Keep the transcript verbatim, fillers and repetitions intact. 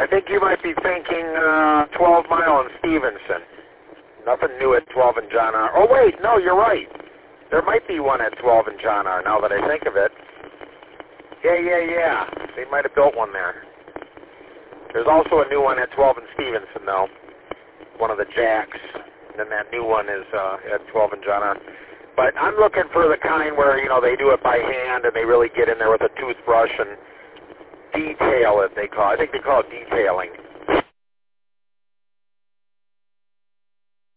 think you might be thinking uh, twelve Mile and Stevenson. Nothing new at twelve and John R. Oh, wait, no, you're right. There might be one at twelve and John R. now that I think of it. Yeah, yeah, yeah. They might have built one there. There's also a new one at twelve and Stevenson, though. One of the jacks. And then that new one is uh, at twelve and John R. But I'm looking for the kind where, you know, they do it by hand and they really get in there with a toothbrush and detail it, they call it. I think they call it detailing.